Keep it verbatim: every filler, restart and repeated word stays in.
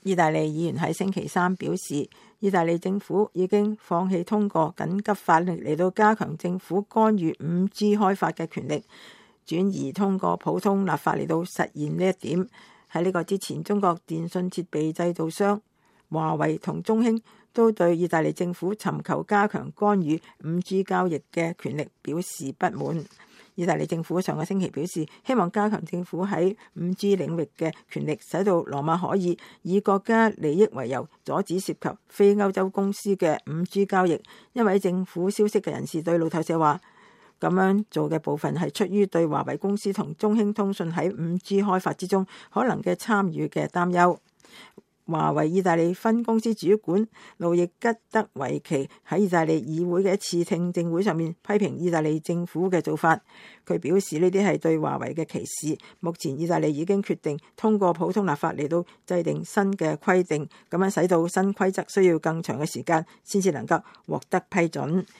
意大利議員喺星期三表示，意大利政府已經放棄通過緊急法令嚟到加強政府干預五 G 開發嘅權力，轉移通過普通立法嚟到實現呢一點。喺呢個之前，中國電信設備製造商華為同中興都對意大利政府尋求加強干預五 G 交易嘅權力表示不滿。意大利政府上個星期表示，希望加強政府喺五 G 領域嘅權力，使到羅馬可以以國家利益為由阻止涉及非歐洲公司嘅五 G 交易。一位政府消息嘅人士對路透社話，咁樣做嘅部分係出於對華為公司同中興通訊喺五 G 開發之中可能嘅參與嘅擔憂。華為意大利分公司主管路易吉德維奇喺意大利議會嘅一次聽證會上面批評意大利政府嘅做法，佢表示呢啲係對華為嘅歧視。目前意大利已經決定通過普通立法嚟到制定新嘅規定，咁樣使到新規則需要更長嘅時間先至能夠獲得批准。